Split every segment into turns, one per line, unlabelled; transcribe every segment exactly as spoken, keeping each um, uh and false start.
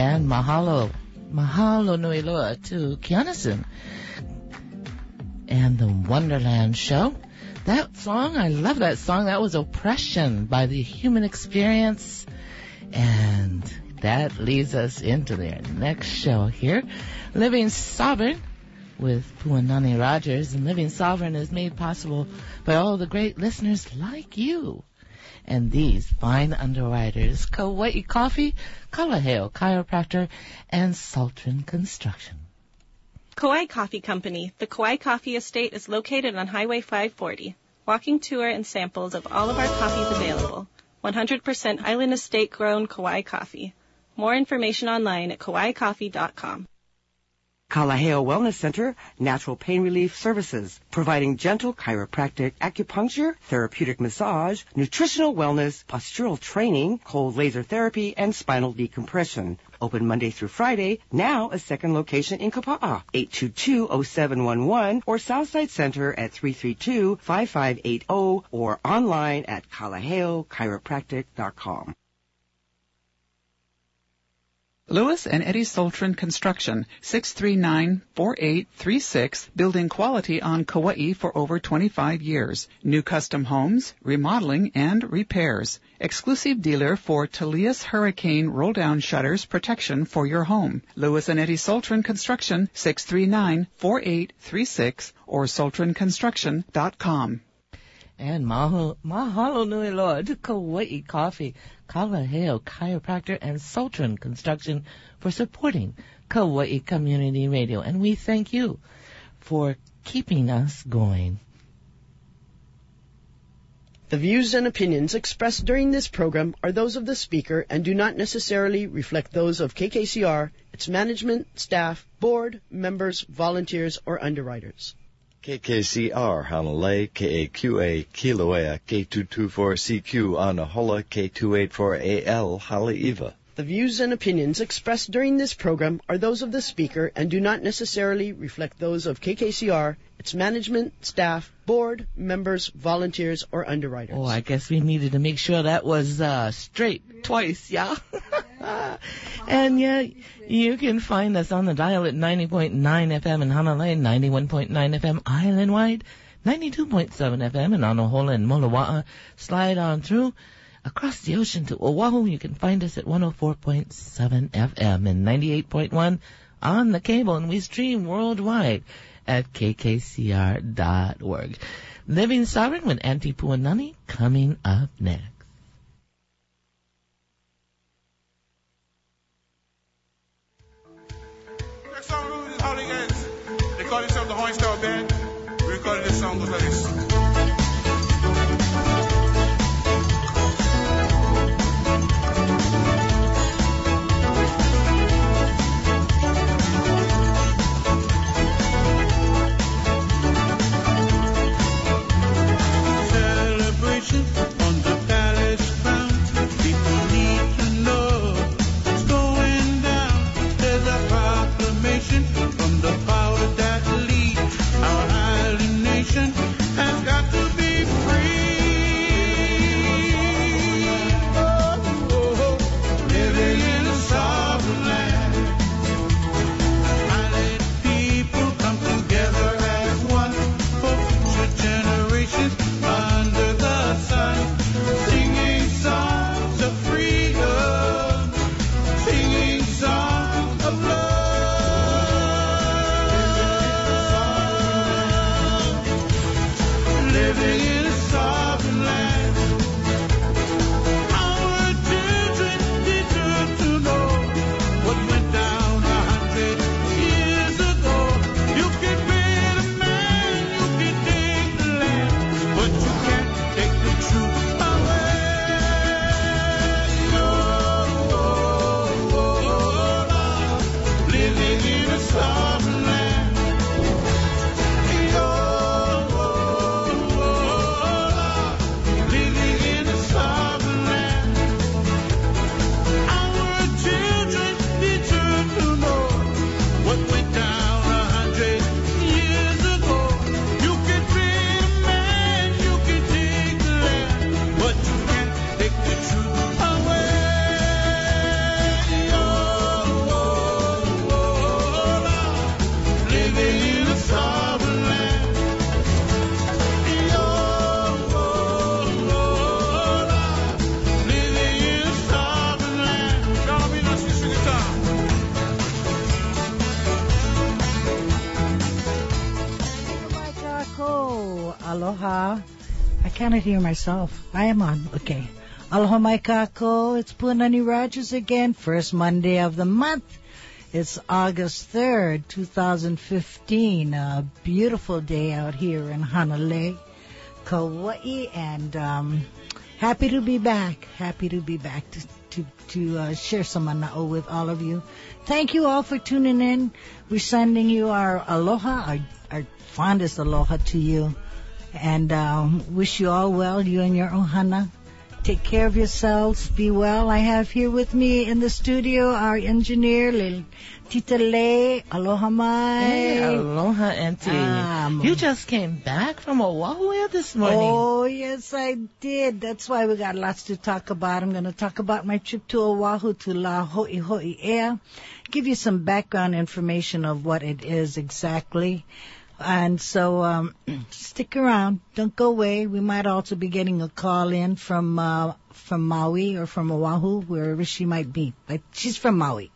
And mahalo, mahalo nui loa to Kianason and the Wonderland Show. That song, I love that song. That was Oppression by The Human Experience. And that leads us into their next show here, Living Sovereign with Puanani Rogers. And Living Sovereign is made possible by all the great listeners like you and these fine underwriters: Kauai Coffee, Kalaheo Chiropractor, and Sultran Construction.
Kauai Coffee Company. The Kauai Coffee Estate is located on Highway five forty. Walking tour and samples of all of our coffees available. one hundred percent Island Estate grown Kauai coffee. More information online at kauai coffee dot com.
Kalaheo Wellness Center, Natural Pain Relief Services, providing gentle chiropractic acupuncture, therapeutic massage, nutritional wellness, postural training, cold laser therapy, and spinal decompression. Open Monday through Friday, now a second location in Kapa'a, eight two two, oh seven one one, or Southside Center at three three two, five five eight zero, or online at kalaheo chiropractic dot com.
Lewis and Eddie Sultran Construction, six three nine, four eight three six, building quality on Kauai for over twenty-five years. New custom homes, remodeling, and repairs. Exclusive dealer for Talias Hurricane roll-down shutters protection for your home. Lewis and Eddie Sultran Construction, six three nine, four eight three six, or sultran construction dot com.
And mahalo, mahalo nui loa to Kauai Coffee, Kalaheo Chiropractor, and Sultran Construction for supporting Kauai Community Radio. And we thank you for keeping us going.
The views and opinions expressed during this program are those of the speaker and do not necessarily reflect those of K K C R, its management, staff, board, members, volunteers, or underwriters.
K K C R Hanalei, K A Q A Kilauea, K two two four C Q Anahola, K two eight four A L Haleiwa.
The views and opinions expressed during this program are those of the speaker and do not necessarily reflect those of K K C R, its management, staff, board, members, volunteers, or underwriters.
Oh, I guess we needed to make sure that was uh, straight twice, yeah? And yeah, you can find us on the dial at ninety point nine F M in Hanalei, ninety-one point nine F M island-wide, ninety-two point seven F M in Anahola and Molowa'a. Slide on through across the ocean to Oahu. You can find us at one oh four point seven F M and ninety-eight point one on the cable, and we stream worldwide at K K C R dot org. Living Sovereign with Auntie Puanani coming up next.
Next song is Hooligans. They call themselves the Horn Star Band. We recorded this song goes like this.
On the palace ground, people need to know what's going down. There's a proclamation from the power that leads our island nation. Has
Aloha. I cannot hear myself. I am on. Okay. Aloha mai kako. It's Punani Rogers again. First Monday of the month. It's August third, two thousand fifteen. A beautiful day out here in Hanalei, Kauai, and um, happy to be back. Happy to be back to to, to uh, share some mana'o with all of you. Thank you all for tuning in. We're sending you our aloha, our, our fondest aloha to you, and um, wish you all well, you and your ohana. Take care of yourselves. Be well. I have here with me in the studio our engineer, Lil Tita Le. Aloha mai.
Hey, aloha, Auntie.
Um,
you just came back from Oahu this morning.
Oh, yes, I did. That's why we got lots to talk about. I'm going to talk about my trip to Oahu, to La Hoi Hoi Ea. Give you some background information of what it is exactly. And so, um, stick around. Don't go away. We might also be getting a call in from, uh, from Maui or from Oahu, wherever she might be. But she's from Maui.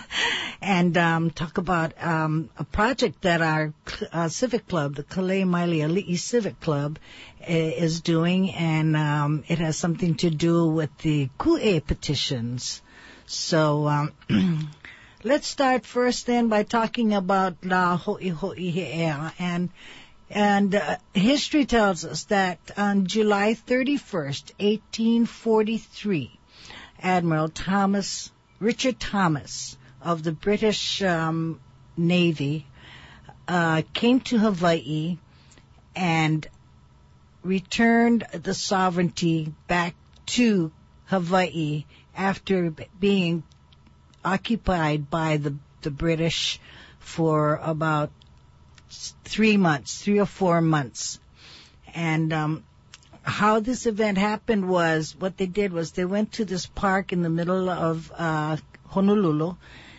and, um, talk about, um, a project that our, uh, civic club, the Kalei Maile Ali'i Civic Club, is doing. And, um, it has something to do with the Ku'e petitions. So, um, let's start first then by talking about La Hoi Hoi Ea. And, and uh, history tells us that on July thirty-first, eighteen forty-three, Admiral Thomas, Richard Thomas of the British um, Navy uh, came to Hawaii and returned the sovereignty back to Hawaii after being occupied by the the British for about three months, three or four months. And um, how this event happened was, what they did was they went to this park in the middle of uh, Honolulu,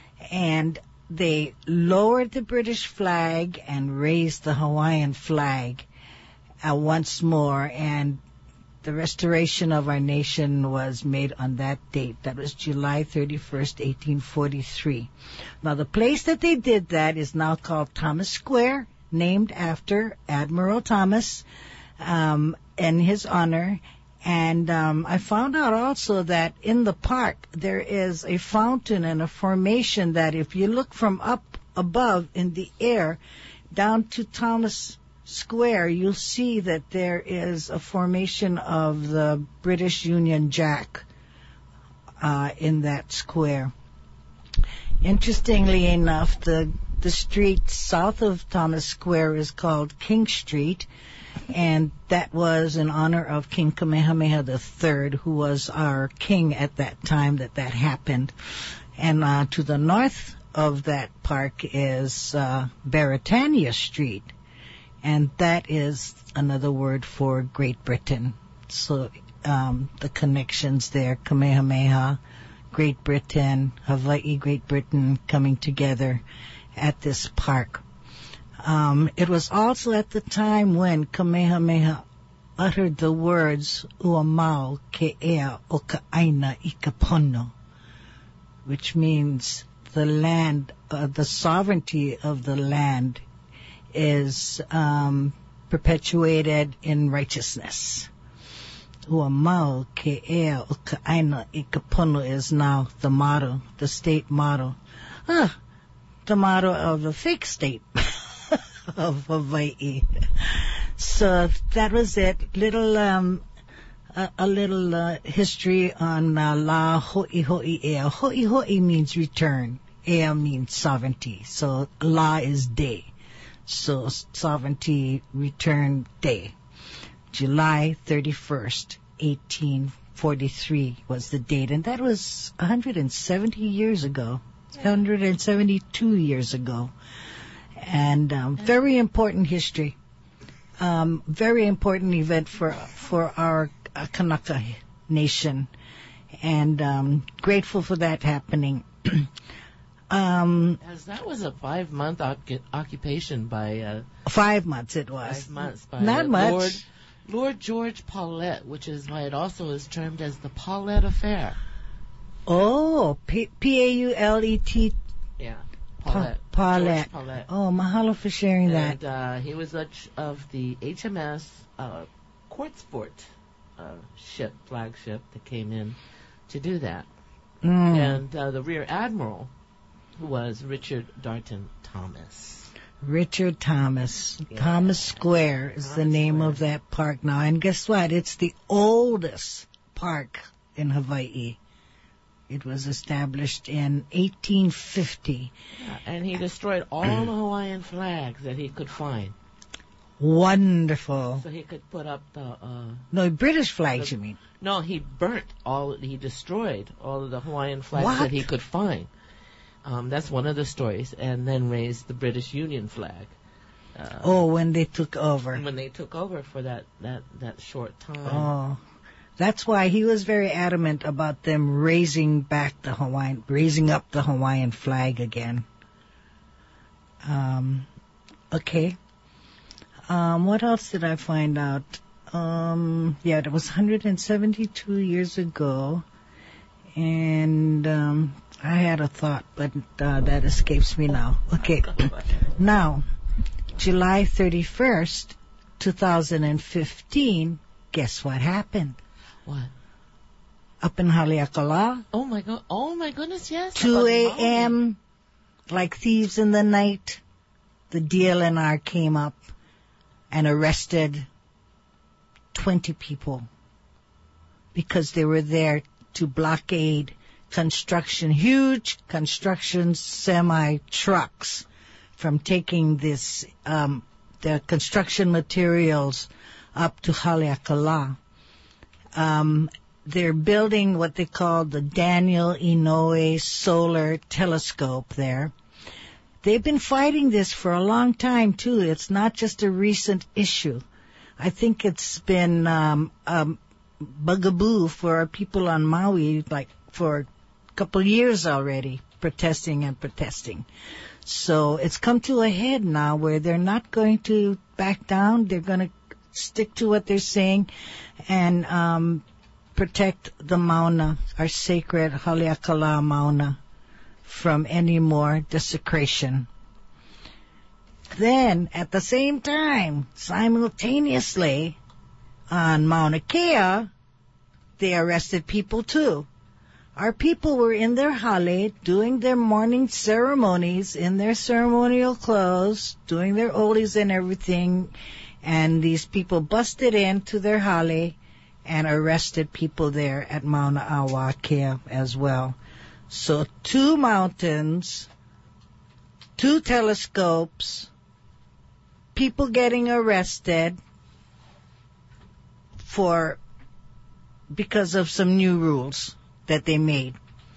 and they lowered the British flag and raised the Hawaiian flag uh, once more, and the restoration of our nation was made on that date. That was July thirty-first, eighteen forty-three. Now, the place that they did that is now called Thomas Square, named after Admiral Thomas, um, in his honor. And um, I found out also that in the park there is a fountain and a formation that if you look from up above in the air down to Thomas Square, you'll see that there is a formation of the British Union Jack uh, in that square. Interestingly enough, the the street south of Thomas Square is called King Street, and that was in honor of King Kamehameha the Third, who was our king at that time that that happened. And uh, to the north of that park is uh, Beretania Street, and that is another word for Great Britain. So um, the connections there, Kamehameha, Great Britain, Hawaii, Great Britain coming together at this park. Um, it was also at the time when Kamehameha uttered the words Uamau ke ea o ka aina I ka pono, which means the land, uh, the sovereignty of the land is um, perpetuated in righteousness. Uamau ke ea o ka aina I ka pono is now the motto, the state motto. Ah, the motto of the fake state of Hawaii. So that was it. Little, um, a, a little uh, history on uh, La Hoi Hoi Ea. Hoi Hoi means return. Ea means sovereignty. So La is day. So sovereignty return day. July thirty-first, eighteen forty-three was the date. And that was one hundred seventy years ago. one hundred seventy-two years ago. And um, very important history. Um, very important event for for our uh, Kanaka nation. And um, grateful for that happening. um,
As that was a five-month oc- occupation by... Uh,
five months it was.
Five months by
Not
uh,
much.
Lord, Lord George Paulette, which is why it also is termed as the Paulette Affair.
Oh, P- P A U L E T.
Yeah. Paulette.
Paulette.
George Paulette.
Oh, mahalo for sharing
And
that.
uh, he was a ch- of the H M S uh, Courtsport uh, ship, flagship that came in to do that.
Mm.
And uh, the Rear Admiral was Richard Darton Thomas.
Richard Thomas.
Yeah.
Thomas Square is the
Thomas
name
Square.
of that park now. And guess what? It's the oldest park in Hawaii. It was established in eighteen fifty.
Yeah, and he destroyed all the Hawaiian flags that he could find.
Wonderful.
So he could put up the... Uh,
No, British flags,
The-
you mean?
no, he burnt all... He destroyed all of the Hawaiian flags
What?
that he could find. Um, that's one of the stories. And then raised the British Union flag. Uh,
Oh, when they took over.
when they took over for that, that, that short time.
Oh. That's why he was very adamant about them raising back the Hawaiian, raising up the Hawaiian flag again. Um, okay. Um, what else did I find out? Um, yeah, it was one hundred seventy-two years ago, and um, I had a thought, but uh, that escapes me now. Okay. Now, July thirty-first, two thousand fifteen, guess what happened?
What?
Up in Haleakala,
Oh my god! Oh my goodness! Yes.
two
about
a.m., like thieves in the night, the D L N R came up and arrested twenty people because they were there to blockade construction, huge construction semi-trucks from taking this, um, the construction materials up to Haleakala. Um, they're building what they call the Daniel Inouye Solar Telescope there. They've been fighting this for a long time, too. It's not just a recent issue. I think it's been um, um, bugaboo for our people on Maui, like for a couple years already, protesting and protesting. So it's come to a head now where they're not going to back down. They're going to stick to what they're saying and um, protect the Mauna, our sacred Haleakala Mauna, from any more desecration. Then, at the same time, simultaneously, on Mauna Kea, they arrested people too. Our people were in their hale, doing their morning ceremonies, in their ceremonial clothes, doing their olies and everything, and these people busted into their hale and arrested people there at Mauna Awa Kea as well. So two mountains, two telescopes, people getting arrested for because of some new rules that they made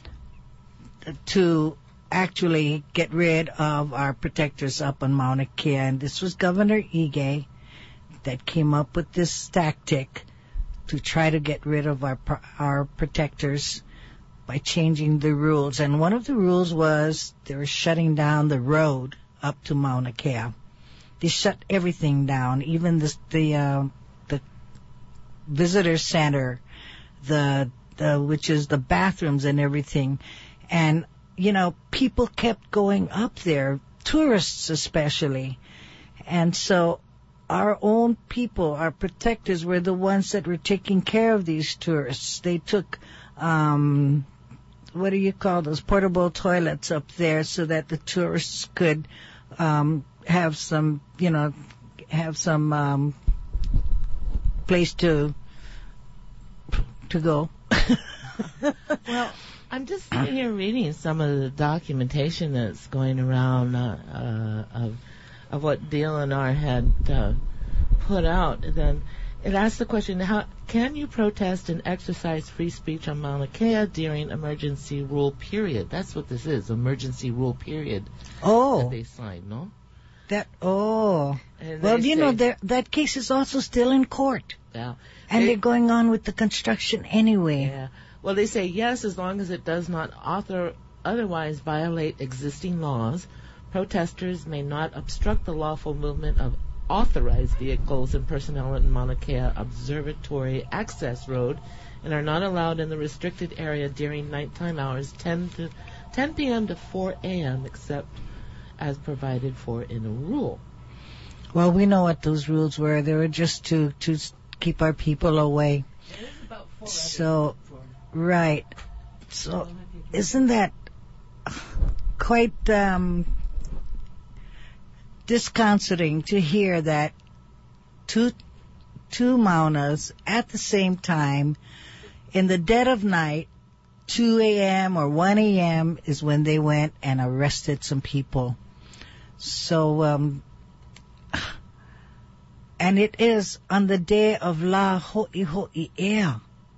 to actually get rid of our protectors up on Mauna Kea. And this was Governor Ige that came up with this tactic to try to get rid of our our protectors by changing the rules. And one of the rules was they were shutting down the road up to Mauna Kea. They shut everything down, even the the uh, the visitor center, the the which is the bathrooms and everything. And you know, people kept going up there, tourists especially, and so our own people, our protectors, were the ones that were taking care of these tourists. They took, um, what do you call those, portable toilets up there so that the tourists could um, have some, you know, have some um, place to to go.
Well, I'm just sitting here reading some of the documentation that's going around uh, uh, of of what D L N R had uh, put out. Then it asks the question: How can you protest and exercise free speech on Mauna Kea during emergency rule period? That's what this is, emergency rule period.
Oh,
that they signed, no?
That oh.
And
Well,
they
you
say-
know, there- that case is also still in court,
Yeah.
and
They-
they're going on with the construction anyway.
Yeah. Well, they say yes, as long as it does not author otherwise violate existing laws. Protesters may not obstruct the lawful movement of authorized vehicles and personnel in Mauna Kea Observatory Access Road and are not allowed in the restricted area during nighttime hours ten to ten p.m. to four a.m. except as provided for in a rule.
Well, we know what those rules were. They were just to, to keep our people away. So, right. So, isn't that quite um, disconcerting to hear that two two Maunas at the same time, in the dead of night, two a.m. or one a.m. is when they went and arrested some people. So, um, and it is on the day of La Ho'iho'i'ea.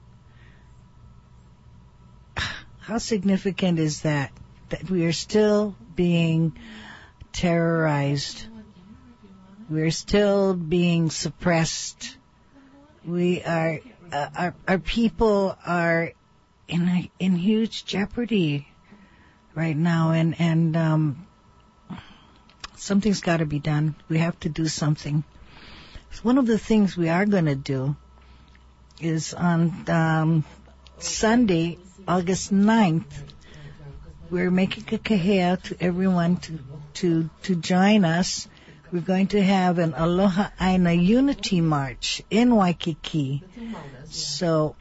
How significant is that? That we are still being terrorized. We're still being suppressed. We are, uh, our, our people are in a, in huge jeopardy right now, and and um, something's got to be done. We have to do something. One of the things we are going to do is on um, Sunday, August ninth, we're making a kahea to everyone to to to join us. We're going to have an Aloha Aina Unity March in Waikiki. So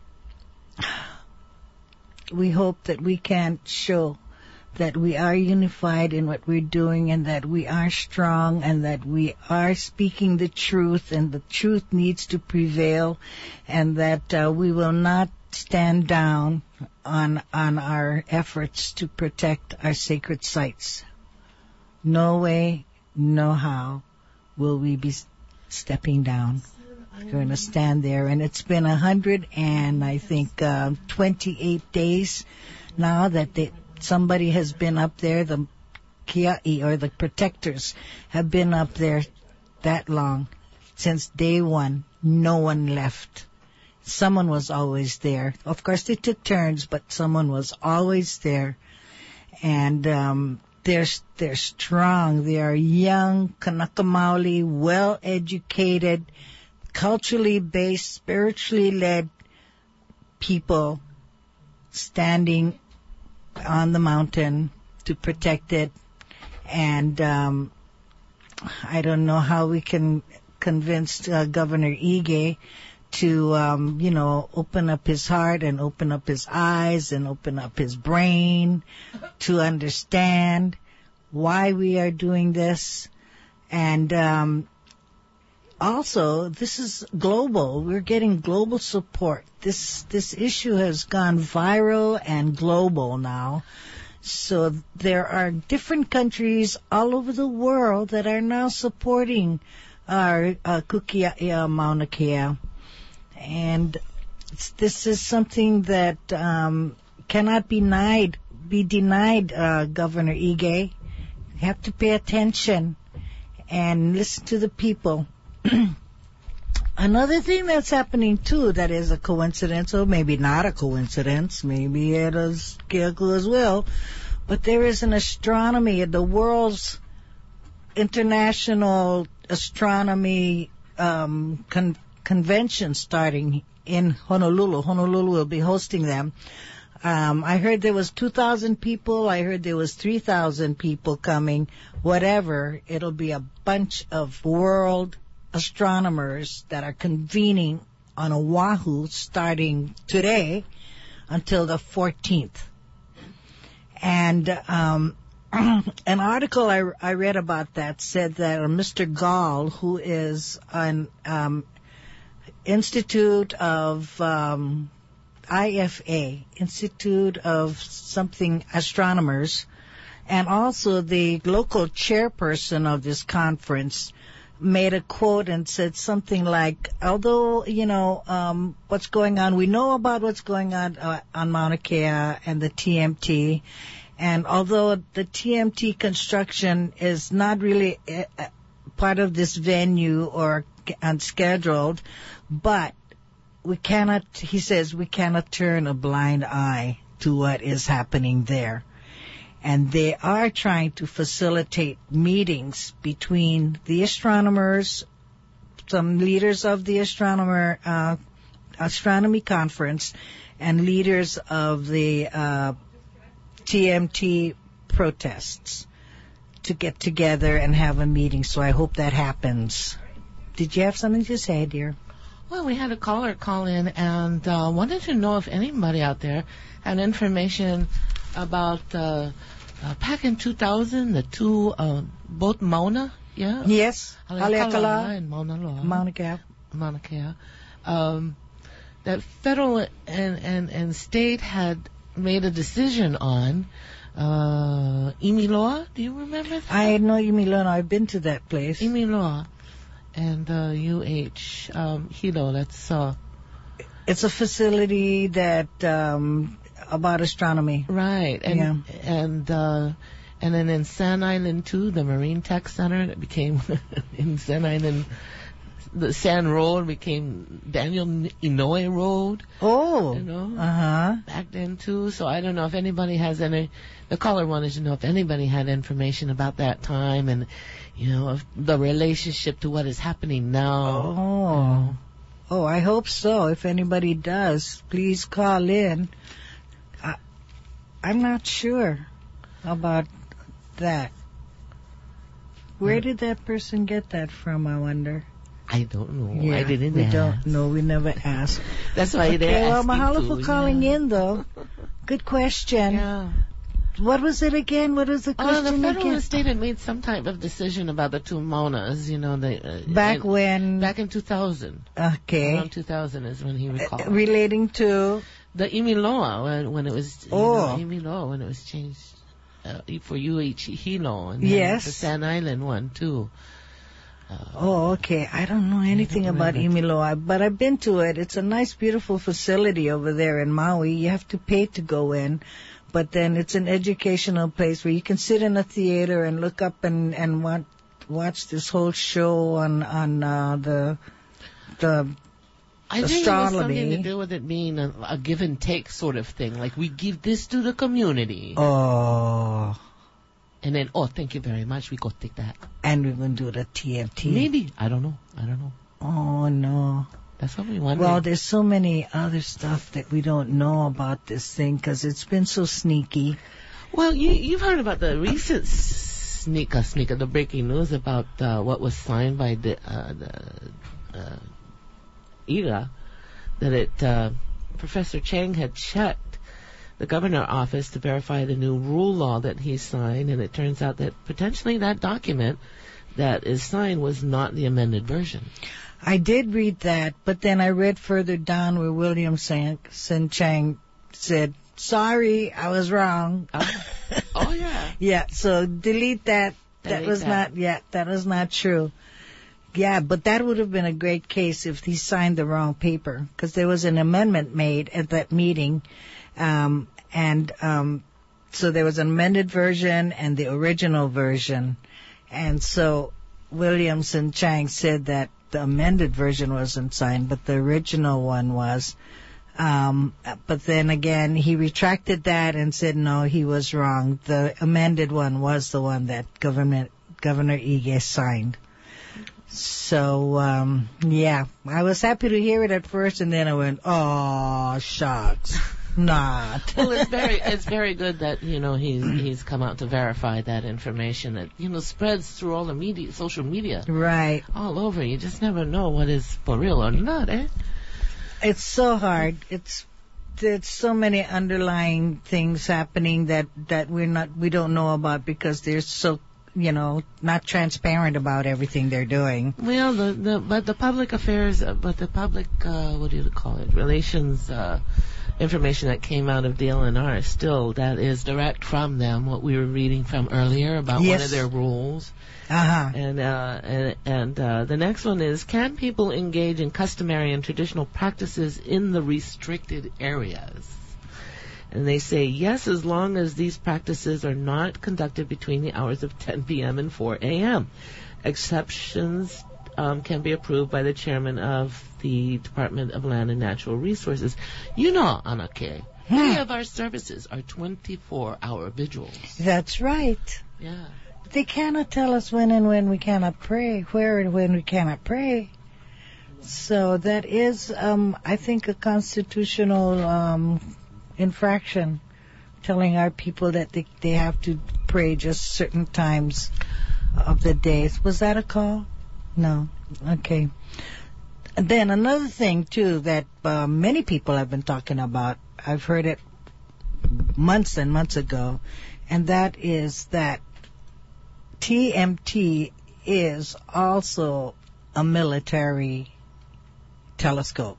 we hope that we can show that we are unified in what we're doing, and that we are strong, and that we are speaking the truth, and the truth needs to prevail, and that uh, we will not stand down on on our efforts to protect our sacred sites. No way, no how will we be stepping down. We're going to stand there, and it's been a hundred and I think uh, twenty-eight days now that they, somebody has been up there. The Kia'i, or the protectors, have been up there that long. Since day one, no one left. Someone was always there. Of course, they took turns, but someone was always there. And um, they're they're strong. They are young, Kanaka Maoli, well-educated, culturally based, spiritually led people standing on the mountain to protect it. And um, I don't know how we can convince uh, Governor Ige to, um, you know, open up his heart and open up his eyes and open up his brain to understand why we are doing this. And um, also, this is global. We're getting global support. This this issue has gone viral and global now. So there are different countries all over the world that are now supporting our uh, Kukia'ea Mauna Kea. And this is something that um, cannot be denied, be denied, uh, Governor Ige. You have to pay attention and listen to the people. Another thing that's happening, too, that is a coincidence, or maybe not a coincidence, maybe it is Keaku as well, but there is an astronomy, the world's international astronomy um, con- convention starting in Honolulu. Honolulu will be hosting them. Um, I heard there was two thousand people. I heard there was three thousand people coming. Whatever, it'll be a bunch of world astronomers that are convening on Oahu starting today until the fourteenth. And um, an article I, I read about that said that Mister Gall, who is an um, Institute of um, I F A, Institute of something astronomers, and also the local chairperson of this conference, made a quote and said something like, although, you know, um, what's going on, we know about what's going on uh, on Mauna Kea and the T M T, and although the T M T construction is not really uh, part of this venue or unscheduled, but we cannot, he says, we cannot turn a blind eye to what is happening there. And they are trying to facilitate meetings between the astronomers, some leaders of the astronomer uh, astronomy conference, and leaders of the uh, T M T protests to get together and have a meeting. So I hope that happens. Did you have something to say, dear?
Well, we had a caller call in and uh, wanted to know if anybody out there had information about uh, uh, back in two thousand, the two, uh, both Mauna, yeah?
Yes.
Haleakala and Mauna Loa.
Mauna Kea.
Mauna Kea. Um, that federal and, and, and state had made a decision on uh, Imiloa. Do you remember that?
I know Imiloa. I've been to that place.
Imiloa. And uh, U H um, Hilo, that's uh,
it's a facility that um, about astronomy,
right? And
yeah.
and uh, and then in Sand Island too, the Marine Tech Center that became in Sand Island, the Sand Road became Daniel Inouye Road.
Oh,
you know,
uh huh.
Back then too. So I don't know if anybody has any. The caller wanted to know if anybody had information about that time and. You know, of the relationship to what is happening now.
Oh.
You know.
Oh, I hope so. If anybody does, please call in. I, I'm not sure about that. Where did that person get that from, I wonder?
I don't know.
Yeah,
I didn't
we
ask.
don't know. We never asked.
That's why
okay,
they're
well,
asking
mahalo
too,
for calling
yeah.
in, though. Good question.
Yeah.
What was it again? What was the
Oh,
question
the federal
again?
and state had made some type of decision about the two Maunas, you know. They, uh,
Back
in,
when?
Back in two thousand.
Okay.
Around two thousand is when he recalled.
Uh, relating to?
The Imiloa, when, when it was,
Oh.
you know, Imiloa, when it was changed uh, for U H Hilo. And then
Yes.
the Sand Island one, too. Uh,
Oh, okay. I don't know anything
don't
about
remember.
Imiloa, but I've been to it. It's a nice, beautiful facility over there in Maui. You have to pay to go in. But then it's an educational place where you can sit in a theater and look up and, and watch, watch this whole show on, on, uh, the, the,
I think it was
astronomy.
something to do with it being a, a give and take sort of thing. Like, we give this to the community.
Oh.
And then, oh, thank you very much. We go take that.
And we're going to do the T F T.
Maybe. I don't know. I don't know.
Oh, no.
That's what we want.
Well, there's so many other stuff that we don't know about this thing because it's been so sneaky.
Well, you, you've heard about the recent sneaker, sneaker, the breaking news about uh, what was signed by the, uh, the uh, I R A, that it, uh, Professor Chang had checked the governor office to verify the new rule law that he signed, and it turns out that potentially that document that is signed was not the amended version.
I did read that, but then I read further down where William San Chang said, sorry, I was wrong.
Oh, oh yeah.
Yeah, so delete that. That
Delete
was
that.
not, yeah, that was not true. Yeah, but that would have been a great case if he signed the wrong paper, because there was an amendment made at that meeting, um, and um, so there was an amended version and the original version, and so Williamson Chang said that the amended version wasn't signed, but the original one was. Um, but then again, he retracted that and said no, he was wrong. The amended one was the one that government Governor Ige signed. So, um, yeah, I was happy to hear it at first, and then I went, oh, shucks, not.
Well, it's very, it's very good that, you know, he's, he's come out to verify that information that, you know, spreads through all the media, social media.
Right.
All over. You just never know what is for real or not, eh?
It's so hard. It's, there's so many underlying things happening that, that we're not, we don't know about because they're so, you know, not transparent about everything they're doing.
Well, the, the, but the public affairs, uh, but the public, uh, what do you call it, relations, uh, information that came out of D L N R still, that is direct from them, what we were reading from earlier about
Yes.
one of their rules.
Uh-huh.
And, uh, and, and, uh, the next one is, can people engage in customary and traditional practices in the restricted areas? And they say, yes, as long as these practices are not conducted between the hours of ten p.m. and four a.m. Exceptions um, can be approved by the chairman of the Department of Land and Natural Resources. You know, Anake,
Hmm.
many of our services are twenty-four hour vigils.
That's right.
Yeah.
They cannot tell us when and when we cannot pray, where and when we cannot pray. So that is, um, I think, a constitutional um, infraction, telling our people that they, they have to pray just certain times of the days. Was that a call? No. Okay. And then another thing, too, that uh, many people have been talking about, I've heard it months and months ago, and that is that T M T is also a military telescope.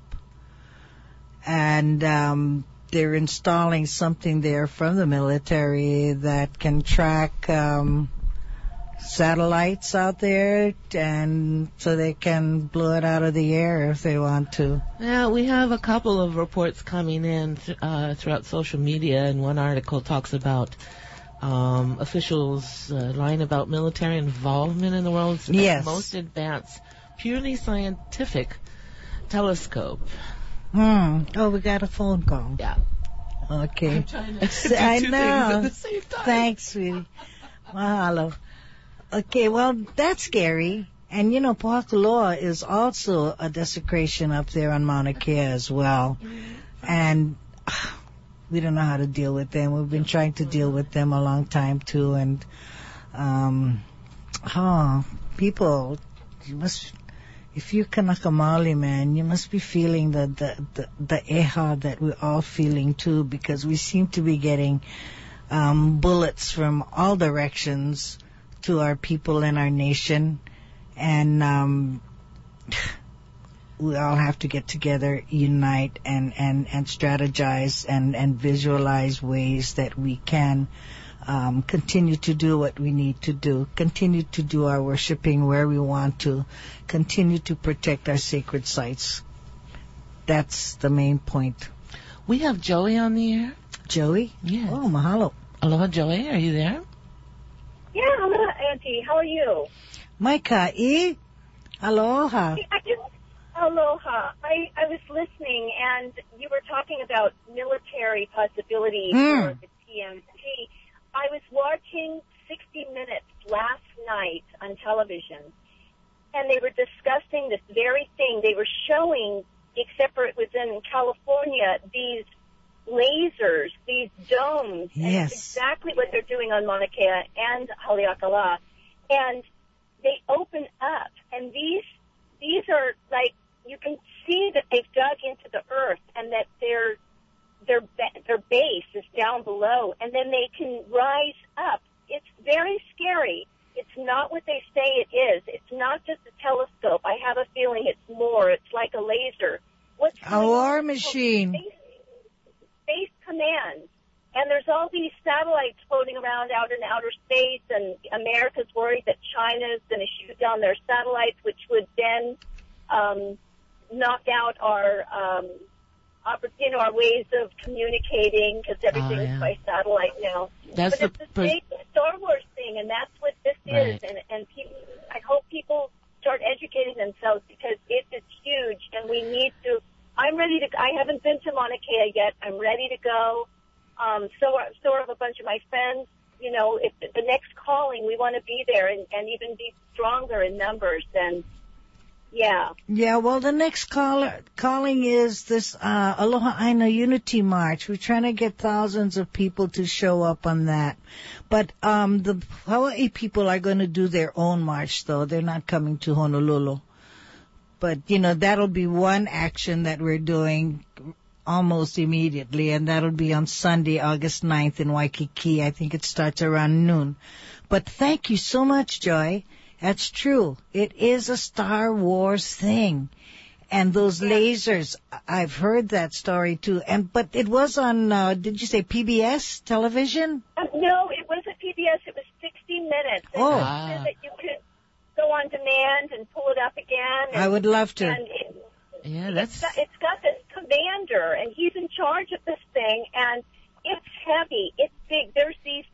And um, they're installing something there from the military that can track um, satellites out there, and so they can blow it out of the air if they want to.
Yeah, we have a couple of reports coming in th- uh, throughout social media, and one article talks about um, officials uh, lying about military involvement in the world's
Yes.
most advanced, purely scientific telescope.
Hmm. Oh, we got a phone call.
Yeah.
Okay.
I'm trying to do
I
two
know.
things at the same time.
Thanks, sweetie. Mahalo. Okay, well, that's scary. And, you know, Pahakuloa is also a desecration up there on Mauna Kea as well. And uh, we don't know how to deal with them. We've been trying to deal with them a long time, too. And, um, oh, people, you must, if you're Kanaka Maoli, man, you must be feeling the, the, the, the eha that we're all feeling, too, because we seem to be getting um, bullets from all directions to our people and our nation, and um, we all have to get together, unite, and, and, and strategize and, and visualize ways that we can um, continue to do what we need to do, continue to do our worshiping where we want to, continue to protect our sacred sites. That's the main point.
We have Joey on the air.
Joey?
Yes.
Oh, mahalo.
Aloha, Joey. Are you there?
Yeah, aloha, Auntie. How are you?
Mai ka'i. Aloha.
I just, aloha. I, I was listening, and you were talking about military possibilities
Mm.
for the T M T. I was watching sixty minutes last night on television, and they were discussing this very thing. They were showing, except for it was in California, these lasers, these domes, and
Yes.
it's exactly what they're doing on Mauna Kea and Haleakala. And they open up, and these these are like, you can see that they've dug into the earth, and that their their ba- their base is down below, and then they can rise up. It's very scary. It's not what they say it is. It's not just a telescope. I have a feeling it's more. It's like a laser. What's
A
going
war
on?
machine.
Space, space command. And there's all these satellites floating around out in outer space, and America's worried that China's going to shoot down their satellites, which would then um, knock out our, um, oppor- you know, our ways of communicating, because everything
Oh, yeah.
is by satellite now.
That's
but
the
it's the
per-
same Star Wars thing, and that's what this
Right.
is. And, and people, I hope people start educating themselves, because it is huge, and we need to. I'm ready to. I haven't been to Mauna Kea yet. I'm ready to go. Um, so, are, so are a bunch of my friends. You know, if the next calling, we want to be there and, and even be stronger in numbers. And yeah,
Yeah, well, the next call, calling is this uh, Aloha Aina Unity March. We're trying to get thousands of people to show up on that. But um, the Hawaii people are going to do their own march, though. They're not coming to Honolulu. But, you know, that'll be one action that we're doing almost immediately, and that'll be on Sunday, August ninth in Waikiki. I think it starts around noon. But thank you so much, Joy. That's true. It is a Star Wars thing. And those
Yeah.
lasers, I've heard that story too. And but it was on, uh, did you say P B S television?
um, no, it wasn't P B S. It was sixty minutes. And
Oh.
it said that you could go on demand and pull it up again. And,
I would love to.
And it,
Yeah,
It's
that's...
got, it's got this commander, and he's in charge of this thing, and it's heavy. It's big. There's these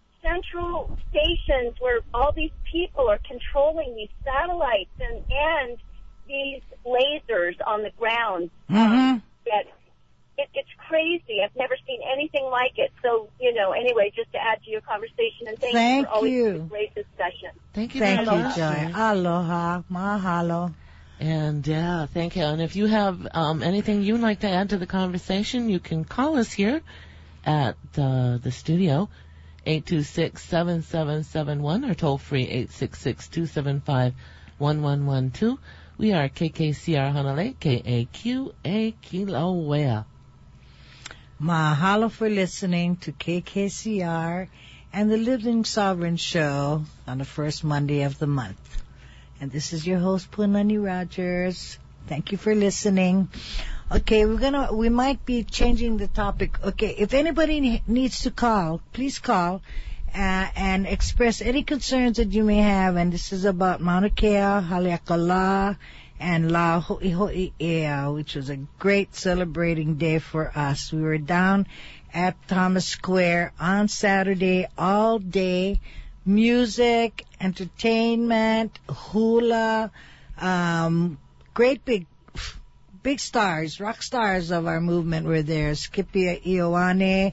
central stations where all these people are controlling these satellites and, and these lasers on the ground.
Mm-hmm.
That it, it's crazy. I've never seen anything like it. So, you know, anyway, just to add to your conversation, and thank,
Thank
you for always
you.
a great discussion.
Thank you
Thank you,
very
Joy.
much. Joy.
Aloha. Mahalo.
And yeah, thank you. And if you have um, anything you'd like to add to the conversation, you can call us here at uh, the studio eight two six, seven seven seven one or toll free eight six six, two seven five, one one one two. We are K K C R Hanalei, K A Q A Kilauea.
Mahalo for listening to K K C R and the Living Sovereign Show on the first Monday of the month. And this is your host, Punani Rogers. Thank you for listening. Okay, we're gonna, we might be changing the topic. Okay, if anybody needs to call, please call uh, and express any concerns that you may have. And this is about Mauna Kea, Haleakala, and La Ho'iho'i'ea, which was a great celebrating day for us. We were down at Thomas Square on Saturday all day. Music, entertainment, hula, um, great big, big stars, rock stars of our movement were there. Skippy Ioane,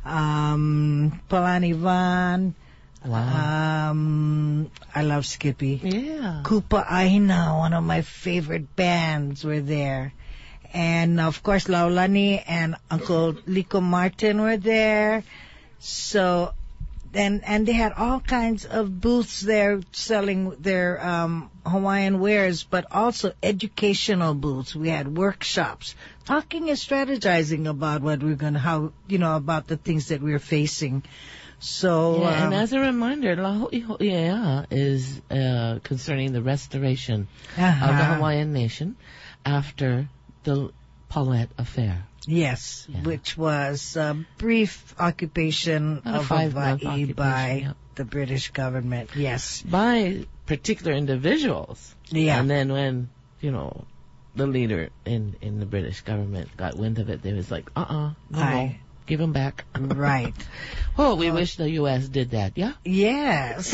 um, Palani Van.
Wow.
Um, I love Skippy.
Yeah.
Kupa Aina, one of my favorite bands, were there. And of course, Laulani and Uncle Lico Martin were there. So, and, and they had all kinds of booths there selling their, um, Hawaiian wares, but also educational booths. We had workshops, talking and strategizing about what we're gonna, how, you know, about the things that we're facing. So,
yeah,
um,
and as a reminder, La Ho'iho'i'ea is uh, concerning the restoration
uh-huh.
of the Hawaiian nation after the Paulette affair.
Yes,
Yeah.
which was a brief occupation
A
of
five-month
Hawaii
occupation,
by
yeah.
the British government. Yes.
By particular individuals.
Yeah.
And then when, you know, the leader in, in the British government got wind of it, they was like, uh-uh, no,
I-
give them back.
Right.
Well, we wish the U S did that, yeah?
Yes.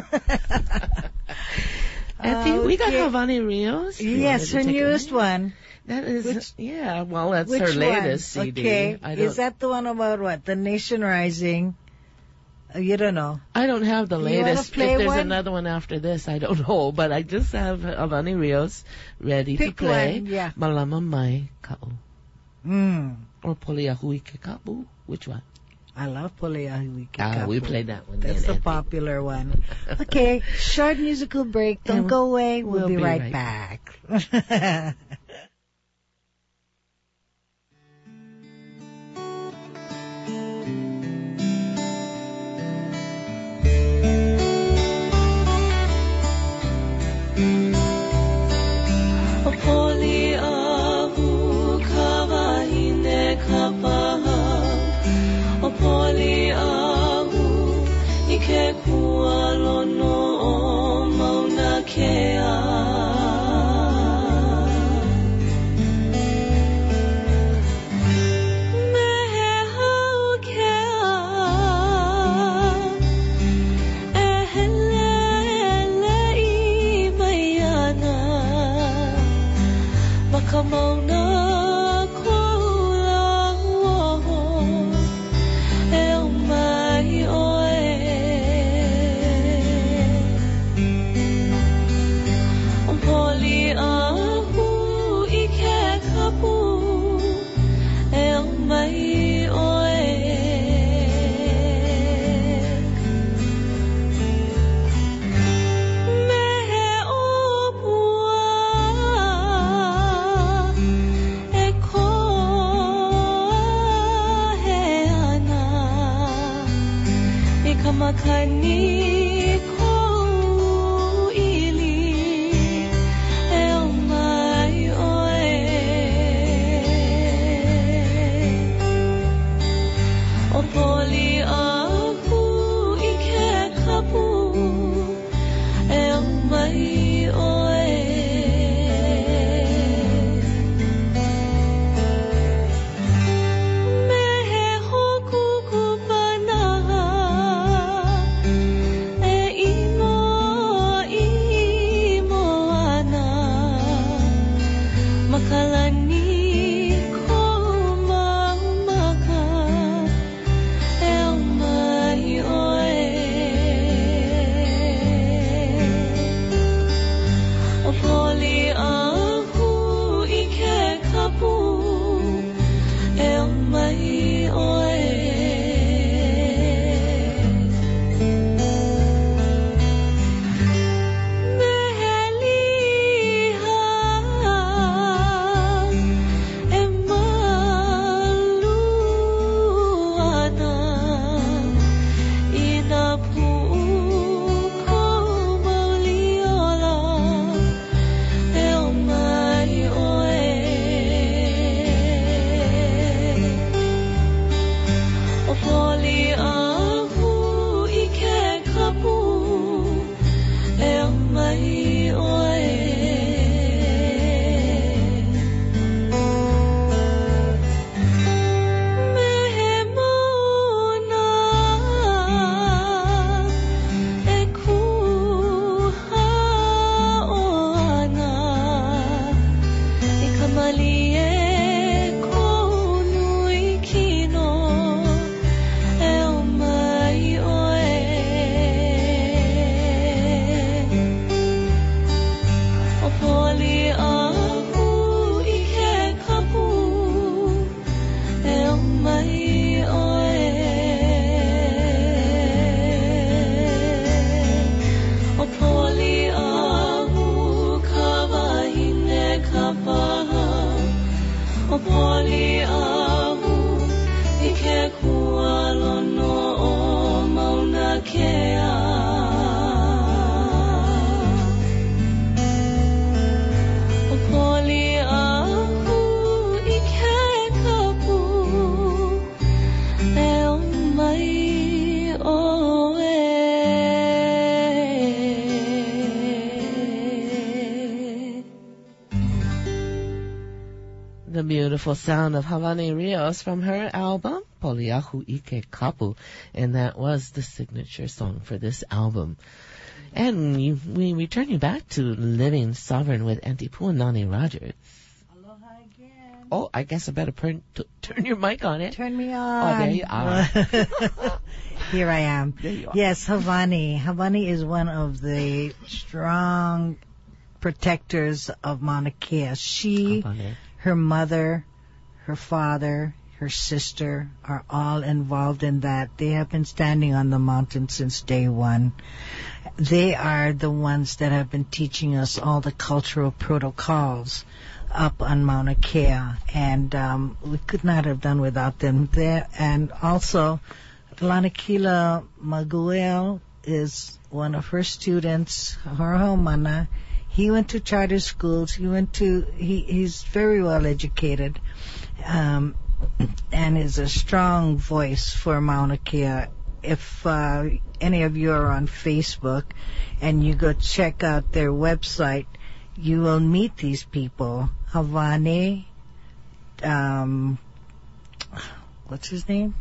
And we got
Okay.
Havani Rios. You
Yes,
wanted
her
to take a
newest
minute?
one.
That is,
Which-
yeah, well, that's
Which
her
one?
latest C D.
Okay.
I don't,
Is that the one about what? The Nation Rising? Uh, you don't know.
I don't have the
You wanna
latest.
play
If there's
one?
another one after this, I don't know. But I just have Havani Rios ready
Pick
to play.
one, yeah.
Malama Mai Ka'u.
Mm.
Or Poliahui Ke Ka'u. Which one?
I love Poliahui Ke
Ah, we
Ka'u.
played that one.
That's
then,
the popular one. Okay, short musical break. Don't
And
go away. We'll,
we'll
be,
be
right,
right
back.
E
the beautiful sound of Havani Rios from her album, Poliahu Ike Kapu, and that was the signature song for this album. And you, we return you back to Living Sovereign with Auntie Puanani Rogers.
Aloha again.
Oh, I guess I better turn, t- turn your mic on it.
Turn me on.
Oh, there you are.
Here I am.
There you are.
Yes, Havani. Havani is one of the strong protectors of Mauna Kea. She, her mother, her father, her sister are all involved in that. They have been standing on the mountain since day one. They are the ones that have been teaching us all the cultural protocols up on Mauna Kea, and um, we could not have done without them there. And also, Lanakila Maguel is one of her students, her homana. He went to charter schools. He went to, he, he's very well educated, um, and is a strong voice for Mauna Kea. If uh, any of you are on Facebook and you go check out their website, you will meet these people. Havani, um, what's his name?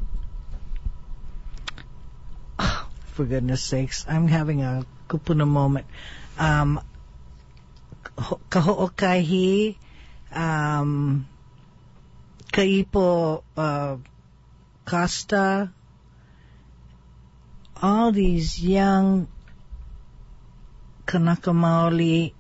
Oh, for goodness sakes, I'm having a kupuna moment. Um, Kaho'okahi, um, Kaipo uh, Costa, all these young Kanaka Maoli,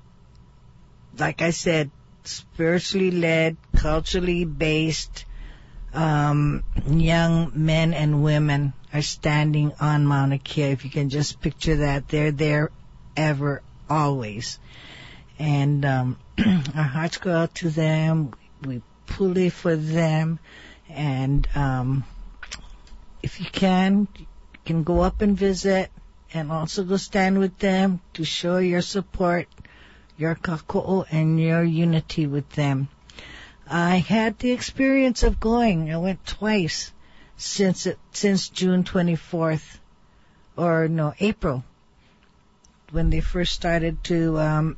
like I said, spiritually led, culturally based, um, young men and women are standing on Mauna Kea. If you can just picture that, they're there ever, always. And um, our hearts go out to them. We pulley for them. And um, if you can, you can go up and visit and also go stand with them to show your support, your kako'o, and your unity with them. I had the experience of going. I went twice since it, since June twenty-fourth, or no, April, when they first started to um,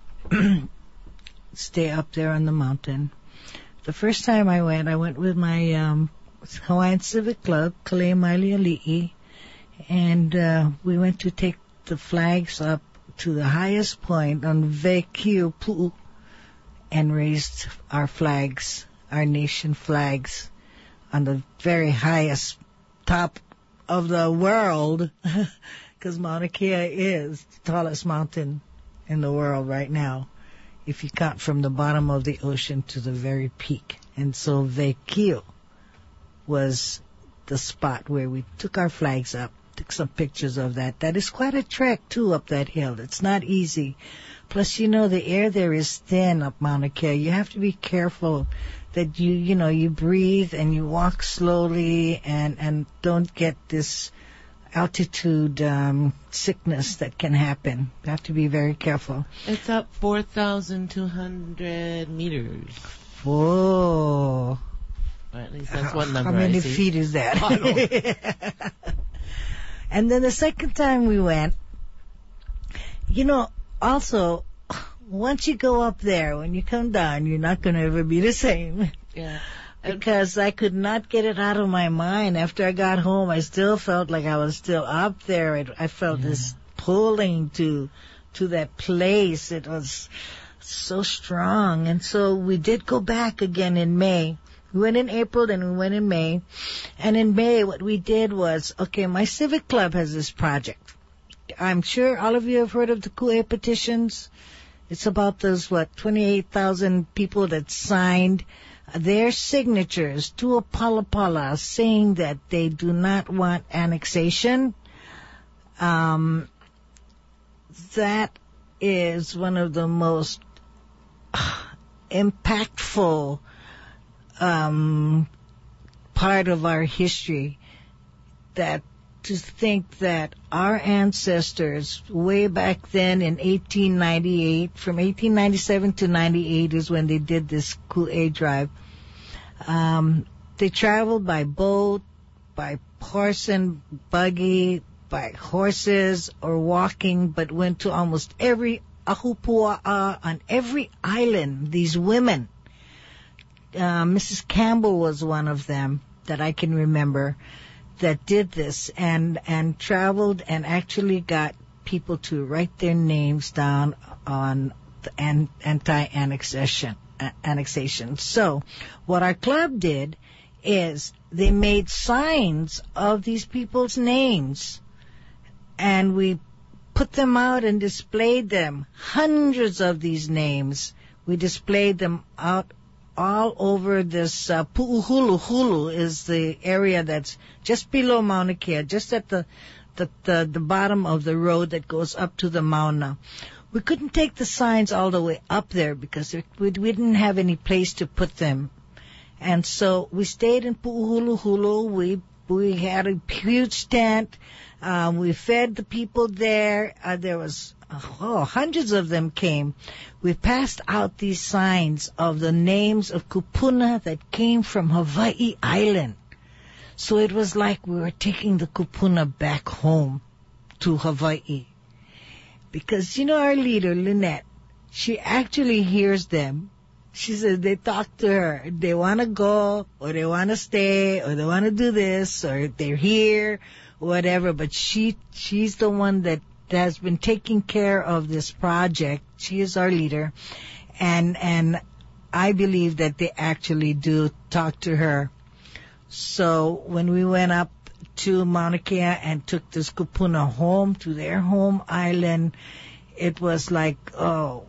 stay up there on the mountain. The first time I went, I went with my um, Hawaiian Civic Club, Kalei Maili Ali'i, and uh, we went to take the flags up to the highest point on Vekiu Pu'u and raised our flags, our nation flags, on the very highest top of the world, because Mauna Kea is the tallest mountain in the world right now, if you count from the bottom of the ocean to the very peak. And so Vekiu was the spot where we took our flags up, took some pictures of that. That is quite a trek, too, up that hill. It's not easy. Plus, you know, the air there is thin up Mauna Kea. You have to be careful that you, you know, you breathe and you walk slowly and, and don't get this altitude um, sickness that can happen. You have to be very careful.
It's up four thousand two hundred meters.
Whoa.
Or at least that's one number
How many
I see.
feet is that? And then the second time we went, you know, also, once you go up there, when you come down, you're not going to ever be the same.
Yeah.
Because I could not get it out of my mind. After I got home, I still felt like I was still up there. It, I felt yeah. this pulling to to that place. It was so strong. And so we did go back again in May. We went in April, then we went in May. And in May, what we did was, okay, my civic club has this project. I'm sure all of you have heard of the Ku'e petitions. It's about those, what, twenty-eight thousand people that signed their signatures to a Palapala saying that they do not want annexation. Um, that is one of the most uh, impactful um, part of our history, that to think that our ancestors way back then in eighteen ninety-eight, from eighteen ninety-seven to ninety-eight is when they did this Ku'e drive. Um, they traveled by boat, by horse and buggy, by horses or walking, but went to almost every ahupua'a on every island. These women uh, Missus Campbell was one of them that I can remember that did this and and traveled and actually got people to write their names down on the an, anti-annexation annexation. So what our club did is they made signs of these people's names, and we put them out and displayed them. Hundreds of these names. We displayed them out all over this uh, Pu'uhulu. Hulu is the area that's just below Mauna Kea, just at the, the, the, the bottom of the road that goes up to the Mauna. We couldn't take the signs all the way up there because we, we didn't have any place to put them. And so we stayed in Pu'uhulu Hulu. We we had a huge tent. Um, we fed the people there. Uh, there was oh, hundreds of them came. We passed out these signs of the names of kupuna that came from Hawaii Island. So it was like we were taking the kupuna back home to Hawaii. Because, you know, our leader, Lynette, she actually hears them. She says they talk to her. They want to go, or they want to stay, or they want to do this, or they're here, whatever. But she, she's the one that has been taking care of this project. She is our leader. And, and I believe that they actually do talk to her. So when we went up to Mauna Kea and took this kupuna home to their home island, it was like, oh,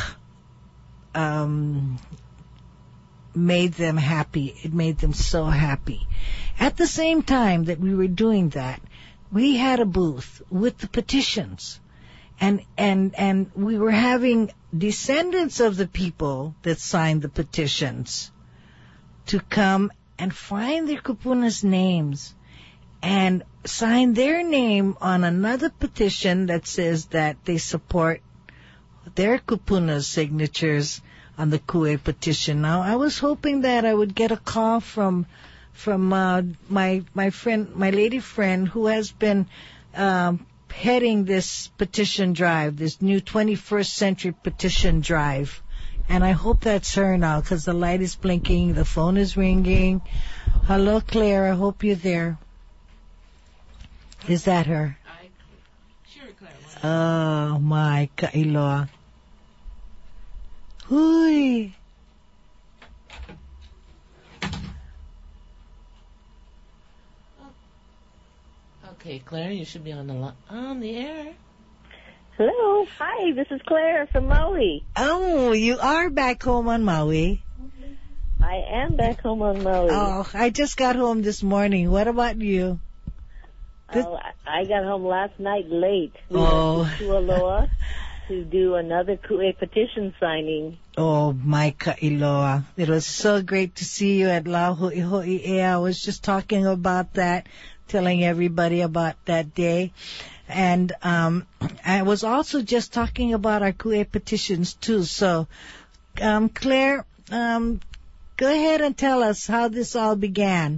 um, made them happy. It made them so happy. At the same time that we were doing that, we had a booth with the petitions. And, and, and we were having descendants of the people that signed the petitions to come and find their kupuna's names and sign their name on another petition that says that they support their kupuna's signatures on the Kue petition. Now, I was hoping that I would get a call from from uh, my my friend, my lady friend, who has been um, heading this petition drive, this new twenty-first century petition drive. And I hope that's her now, because the light is blinking, the phone is ringing. Hello, Claire. I hope you're there. Is that her?
I, sure, Claire.
Oh, my kailoa. Hui.
Okay, Claire, you should be on the li- on the air.
Hello. Hi, this is Claire from Maui.
Oh, you are back home on Maui.
I am back home on Maui.
Oh, I just got home this morning. What about you?
Oh, I got home last night late. We
Oh.
went to Aloha to do another Kue petition signing.
Oh, my kailoa. It was so great to see you at La Ho'iho'i. I was just talking about that, telling everybody about that day. And um, I was also just talking about our Kue petitions, too. So, um, Claire, um, go ahead and tell us how this all began.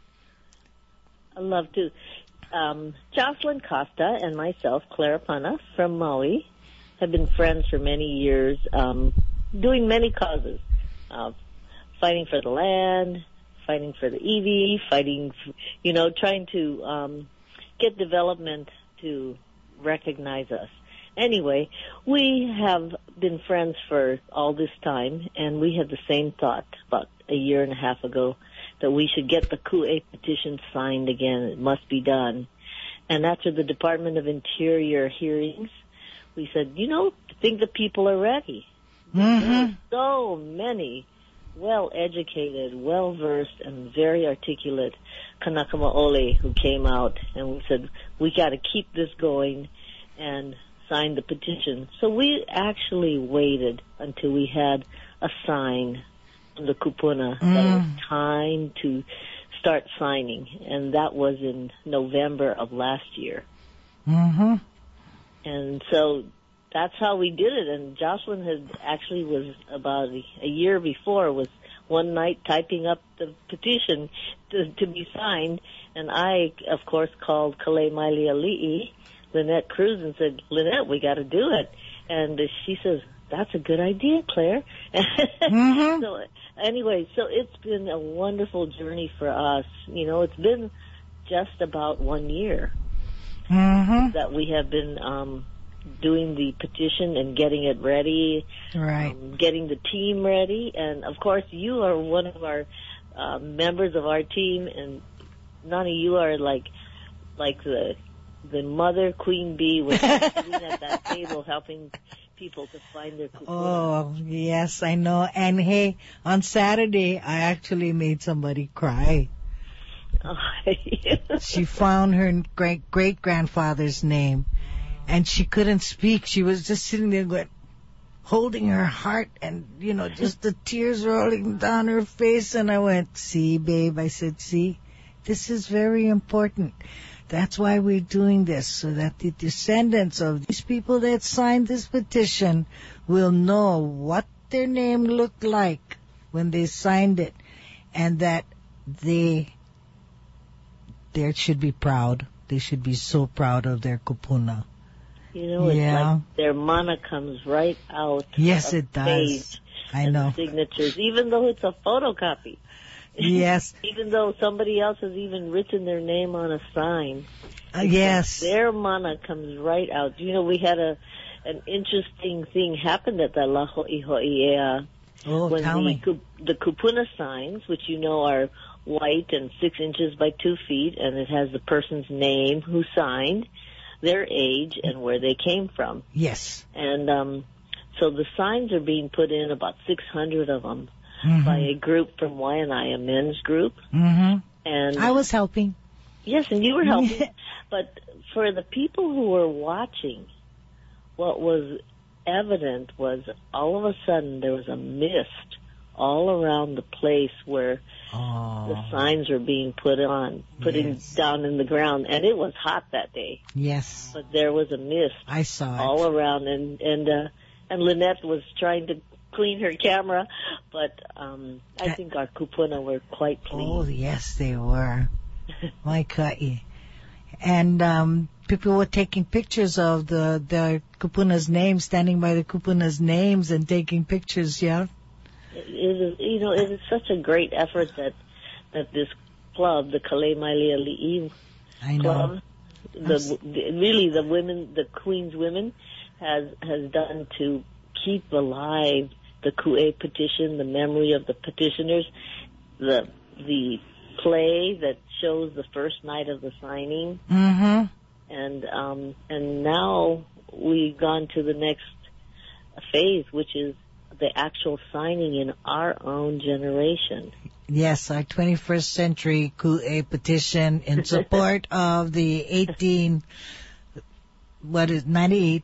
I'd love to. Um, Jocelyn Costa and myself, Claire Pana from Maui, have been friends for many years, um, doing many causes, uh, fighting for the land, fighting for the E V, fighting, you know, trying to um, get development to recognize us. Anyway, we have been friends for all this time, and we had the same thought about a year and a half ago that we should get the Kue petition signed again. It must be done. And after the Department of Interior hearings, we said, you know, I think the people are ready.
Mm-hmm.
There are so many well-educated, well-versed, and very articulate Kanaka Maoli who came out, and we said, we got to keep this going and sign the petition. So we actually waited until we had a sign from the kupuna
Mm.
that it was time to start signing, and that was in November of last year.
Mm-hmm.
And so that's how we did it. And Jocelyn had actually was about a, a year before was one night typing up the petition to, to be signed. And I, of course, called Kale Maile Ali'i, Lynette Cruz, and said, Lynette, we got to do it. And she says, that's a good idea, Claire.
Mm-hmm.
So
anyway, so it's been a wonderful journey for us. You know, it's been just about one year
Mm-hmm.
that we have been um, doing the petition and getting it ready,
Right.
um, getting the team ready. And, of course, you are one of our uh, members of our team, and Nani, you are like like the the mother queen bee when you're sitting at that table helping people to find their kupuna.
Oh, yes, I know. And hey, on Saturday, I actually made somebody cry.
Oh,
She found her great great grandfather's name, and she couldn't speak. She was just sitting there going, holding her heart, and you know, just the tears rolling down her face. And I went, "See, babe," I said, "see, this is very important. That's why we're doing this, so that the descendants of these people that signed this petition will know what their name looked like when they signed it, and that they." They should be proud. They should be so proud of their kupuna.
You know, it's
Yeah.
like their mana comes right out.
Yes,
of
it
the
does.
page
I
and
know.
the signatures, even though it's a photocopy.
Yes.
Even though somebody else has even written their name on a sign.
Uh, yes.
Their mana comes right out. You know, we had a an interesting thing happen at the La Ho'iho'i'ea.
Oh,
when
tell
the,
me.
ku- the kupuna signs, which you know are white and six inches by two feet, and it has the person's name, who signed, their age, and where they came from.
Yes.
And um, so the signs are being put in, about six hundred of them,
Mhm.
by a group from Waianae, a men's group.
Mm-hmm.
And
I was helping.
yes, and you were helping. But for the people who were watching, what was evident was all of a sudden there was a mist all around the place where
Oh.
the signs were being put on, put in,
Yes.
down in the ground. And it was hot that day,
Yes.
but there was a mist
I saw it.
all around. And, and, uh, and Lynette was trying to clean her camera, but um, I
That-
think our kupuna were quite
Oh,
clean.
yes, they were. My ka'i. And um, people were taking pictures of the, the kupuna's names, standing by the kupuna's names and taking pictures, yeah?
It is, you know, it is such a great effort that that this club, the Kale Maile Ali'i
I know.
Club, the, the really the women, the Queen's Women, has has done to keep alive the Ku'e petition, the memory of the petitioners, the the play that shows the first night of the signing,
Mm-hmm.
and um, and now we've gone to the next phase, which is the actual signing in our own generation.
Yes, our twenty-first century Ku'e petition in support of the eighteen, what is, ninety-eight,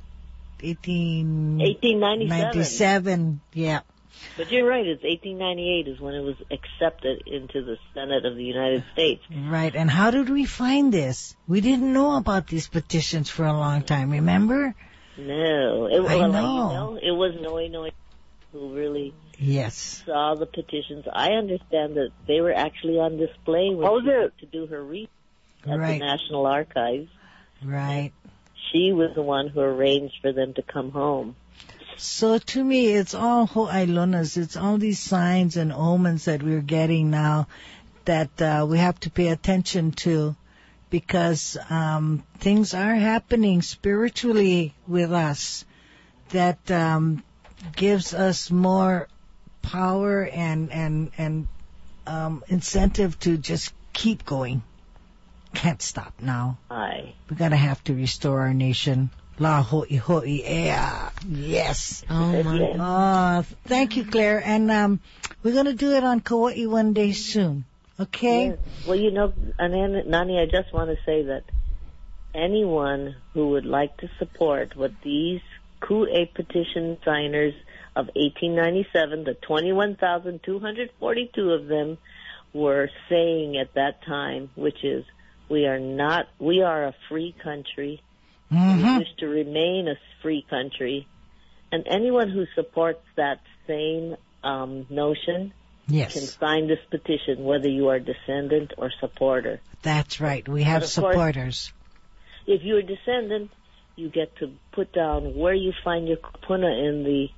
eighteen
eighteen ninety-seven.
ninety-seven, yeah.
But you're right, it's eighteen ninety-eight is when it was accepted into the Senate of the United States.
Right, and how did we find this? We didn't know about these petitions for a long time, remember?
No. It,
I
well,
know.
You know, it was Noi Noi who really
Yes.
saw the petitions. I understand that they were actually on display when
How was
she
it?
went to do her research at
Right.
the National Archives.
Right.
She was the one who arranged for them to come home.
So to me, it's all ho'ailonas. It's all these signs and omens that we're getting now that uh, we have to pay attention to, because um, things are happening spiritually with us that um, gives us more power and and and um, incentive to just keep going. Can't stop now.
Aye.
We're gonna have to restore our nation. La ho'i ho'i ea. Yes.
Oh my.
Oh, thank you, Claire. And um, we're gonna do it on Kauai one day soon. Okay?
Yes. Well, you know, Anan- Nani, I just want to say that anyone who would like to support what these Ku'e petition signers of eighteen ninety-seven, the twenty-one thousand two hundred forty-two of them, were saying at that time, which is, we are not, we are a free country.
Mm-hmm.
We wish to remain a free country. And anyone who supports that same um, notion
Yes.
can sign this petition, whether you are descendant or supporter.
That's right. We have
But of course-
supporters.
If you're a descendant, you get to put down where you find your kupuna in the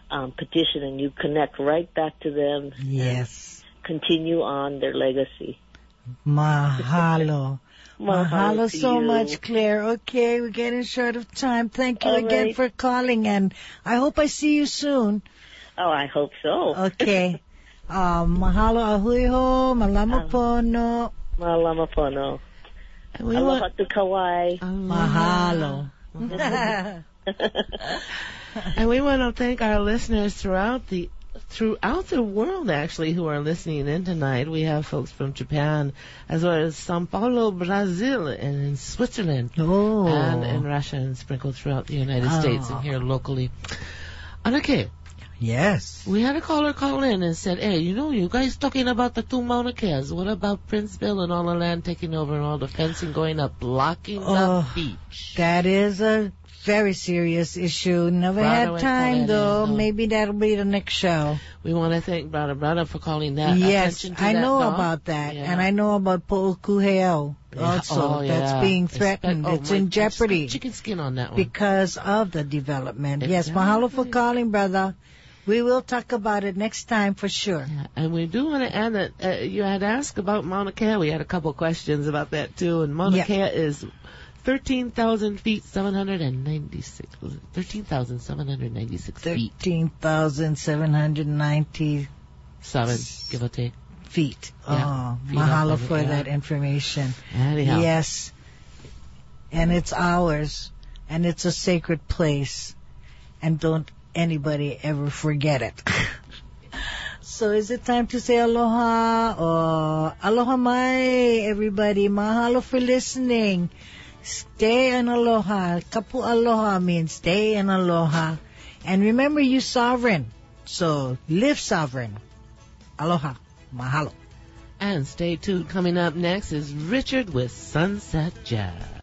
um, petition, and you connect right back to them.
Yes.
Continue on their legacy.
Mahalo.
Mahalo
Mahalo
to
so
you.
much, Claire. Okay, we're getting short of time. Thank you
All
again
right.
for calling, and I hope I see you soon.
Oh, I hope so.
Okay. Uh, mahalo ahuiho, malama pono.
Malama pono.
And we
Aloha
want,
to Kauai.
Mahalo.
and we want to thank our listeners throughout the throughout the world, actually, who are listening in tonight. We have folks from Japan, as well as Sao Paulo, Brazil, and in Switzerland,
Oh.
and in Russia, and sprinkled throughout the United
Oh.
States and here locally. And okay,
Yes.
we had a caller call in and said, hey, you know, you guys talking about the two Mauna Keas. What about Princeville and all the land taking over and all the fencing going up, blocking
Oh,
the beach?
That is a very serious issue. Never
Brother
had
went
time,
for that
though.
in, though.
Maybe that'll be the next show.
We want to thank Brother Brother for calling that
Yes,
attention to
I
that
know
dog.
about that.
Yeah.
And I know about Po'okuheo
Yeah.
also.
Oh, yeah.
That's being
It's-
threatened.
oh,
it's
my-
in
I just got
jeopardy
chicken skin on that one.
because of the development. Yes,
Exactly.
mahalo for calling, brother. We will talk about it next time for sure.
Yeah, and we do want to add that uh, you had asked about Mauna Kea. We had a couple questions about that too. And Mauna
Yeah.
Kea is thirteen thousand feet, seven hundred ninety-six. Was it thirteen thousand seven hundred ninety-six feet?
thirteen thousand seven hundred ninety
Seven, give or take.
feet.
Yeah,
Oh,
feet
mahalo
up on
for
it, yeah.
that information.
Anyhow.
Yes. And it's ours. And it's a sacred place. And don't anybody ever forget it. So is it time to say aloha or aloha mai, everybody? Mahalo for listening. Stay in aloha. Kapu aloha means stay in aloha. And remember, you sovereign. So live sovereign. Aloha. Mahalo.
And stay tuned. Coming up next is Richard with Sunset Jazz.